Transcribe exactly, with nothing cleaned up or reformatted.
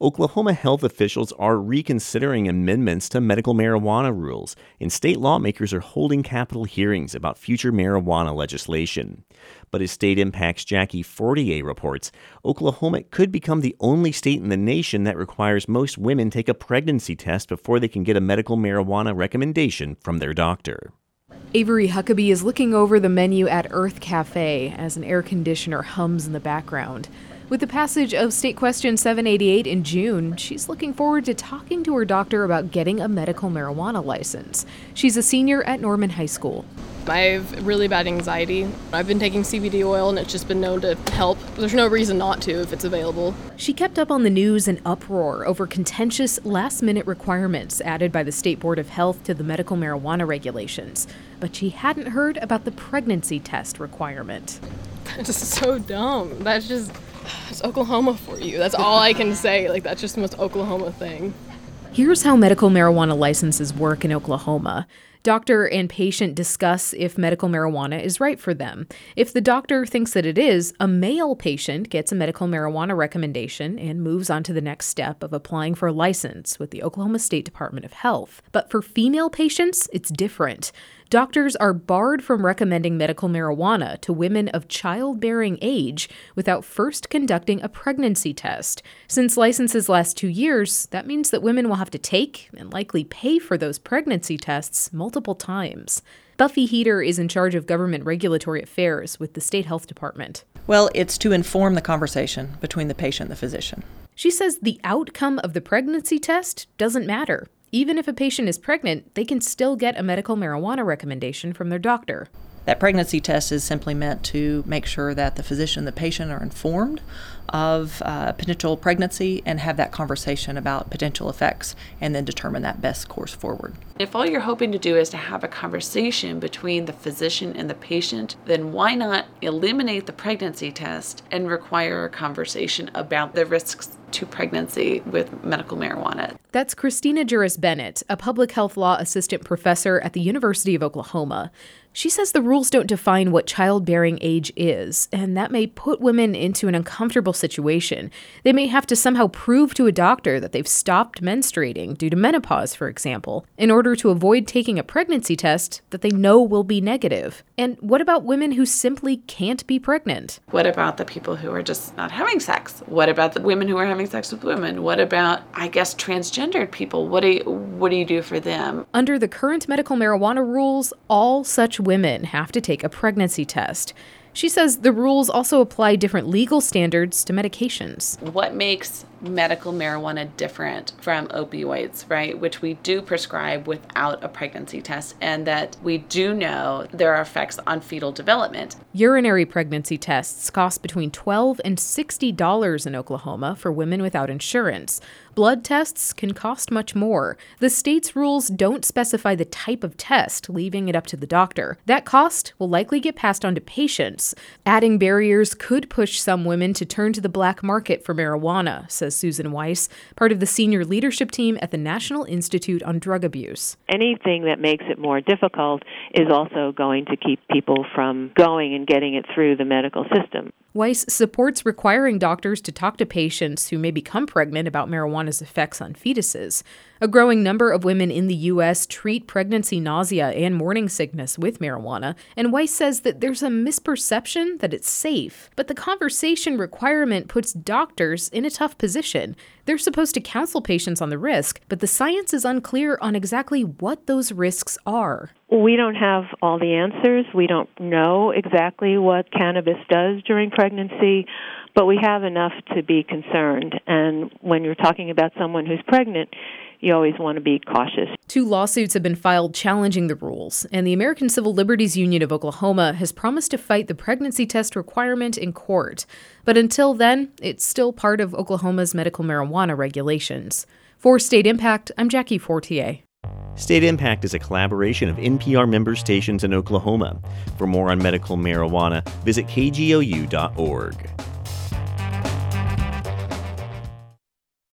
Oklahoma health officials are reconsidering amendments to medical marijuana rules, and state lawmakers are holding Capitol hearings about future marijuana legislation. But as State Impact's Jackie Fortier reports, Oklahoma could become the only state in the nation that requires most women take a pregnancy test before they can get a medical marijuana recommendation from their doctor. Avery Huckabee is looking over the menu at Earth Cafe as an air conditioner hums in the background. With the passage of State Question seven eighty-eight in June, she's looking forward to talking to her doctor about getting a medical marijuana license. She's a senior at Norman High School. I have really bad anxiety. I've been taking C B D oil and it's just been known to help. There's no reason not to if it's available. She kept up on the news and uproar over contentious last-minute requirements added by the State Board of Health to the medical marijuana regulations. But she hadn't heard about the pregnancy test requirement. It's just so dumb. That's just... It's Oklahoma for you. That's all I can say. Like, that's just the most Oklahoma thing. Here's how medical marijuana licenses work in Oklahoma. Doctor and patient discuss if medical marijuana is right for them. If the doctor thinks that it is, a male patient gets a medical marijuana recommendation and moves on to the next step of applying for a license with the Oklahoma State Department of Health. But for female patients, it's different. Doctors are barred from recommending medical marijuana to women of childbearing age without first conducting a pregnancy test. Since licenses last two years, that means that women will have to take and likely pay for those pregnancy tests multiple times. Buffy Heater is in charge of government regulatory affairs with the state health department. Well, it's to inform the conversation between the patient and the physician. She says the outcome of the pregnancy test doesn't matter. Even if a patient is pregnant, they can still get a medical marijuana recommendation from their doctor. That pregnancy test is simply meant to make sure that the physician and the patient are informed of uh, potential pregnancy and have that conversation about potential effects and then determine that best course forward. If all you're hoping to do is to have a conversation between the physician and the patient, then why not eliminate the pregnancy test and require a conversation about the risks to pregnancy with medical marijuana? That's Christina Juris Bennett, a public health law assistant professor at the University of Oklahoma. She says the rules don't define what childbearing age is, and that may put women into an uncomfortable situation. They may have to somehow prove to a doctor that they've stopped menstruating due to menopause, for example, in order to avoid taking a pregnancy test that they know will be negative. And what about women who simply can't be pregnant? What about the people who are just not having sex? What about the women who are having sex with women? What about, I guess, transgendered people? What do you, what do you do for them? Under the current medical marijuana rules, all such women have to take a pregnancy test. She says the rules also apply different legal standards to medications. What makes medical marijuana different from opioids, right, which we do prescribe without a pregnancy test, and that we do know there are effects on fetal development. Urinary pregnancy tests cost between twelve dollars and sixty dollars in Oklahoma for women without insurance. Blood tests can cost much more. The state's rules don't specify the type of test, leaving it up to the doctor. That cost will likely get passed on to patients. Adding barriers could push some women to turn to the black market for marijuana, says Susan Weiss, part of the senior leadership team at the National Institute on Drug Abuse. Anything that makes it more difficult is also going to keep people from going and getting it through the medical system. Weiss supports requiring doctors to talk to patients who may become pregnant about marijuana's effects on fetuses. A growing number of women in the U S treat pregnancy nausea and morning sickness with marijuana, and Weiss says that there's a misperception that it's safe. But the conversation requirement puts doctors in a tough position. They're supposed to counsel patients on the risk, but the science is unclear on exactly what those risks are. We don't have all the answers. We don't know exactly what cannabis does during pregnancy, but we have enough to be concerned. And when you're talking about someone who's pregnant, you always want to be cautious. Two lawsuits have been filed challenging the rules, and the American Civil Liberties Union of Oklahoma has promised to fight the pregnancy test requirement in court. But until then, it's still part of Oklahoma's medical marijuana regulations. For State Impact, I'm Jackie Fortier. State Impact is a collaboration of N P R member stations in Oklahoma. For more on medical marijuana, visit K G O U dot org.